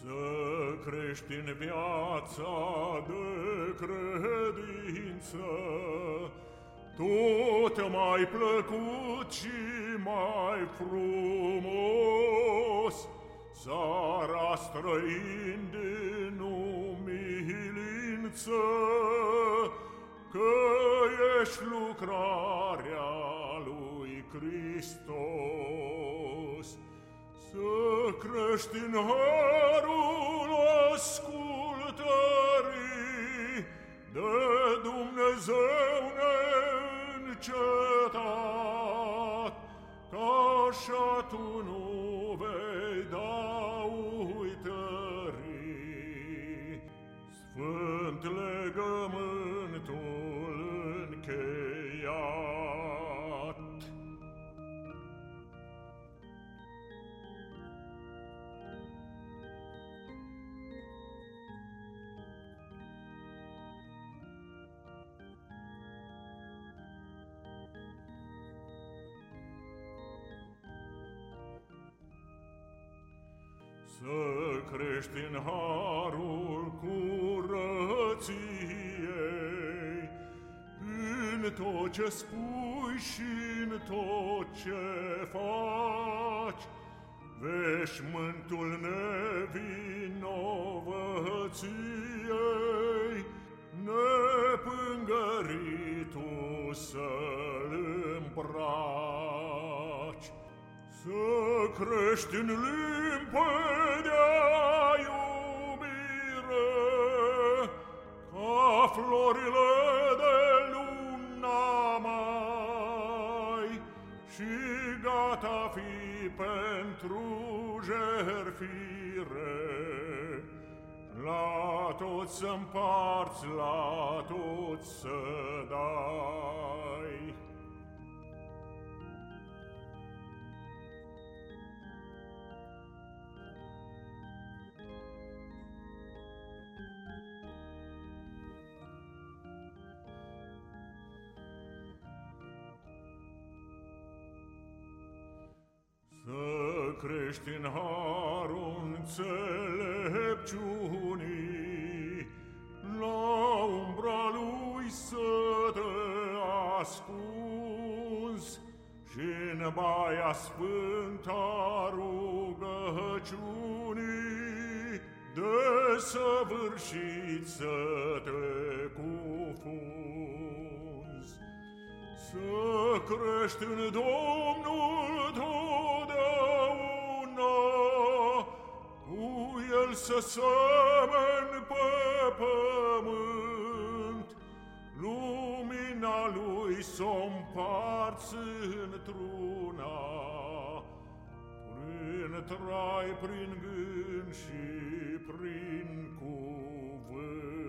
Să crești în viața de credință, tot mai plăcut și mai frumos, țara străind în umilință, că ești lucrarea lui Hristos. Să crești în harul ascultării de Dumnezeu neîncetat, că așa tu nu vei da uitării. Sfânt legământul încheiat. Să crești în harul curăției, în tot ce spui și în tot ce faci, veșmântul nevinovăției, nepângăritul să-l îmbraci. Să crești în limpedea iubire, ca florile de luna mai, și gata fi pentru jertfire, la toți să împarți, la toți să dai. Să crești în harul înțelepciunii, la umbra lui să te ascunzi, și-n baia sfânta rugăciunii, desăvârșit să te cufunzi. Să crești în Domnul totdeauna, cu El să semeni pe pământ, lumina Lui s-o împarți într-una, prin trai, prin gând și prin cuvânt.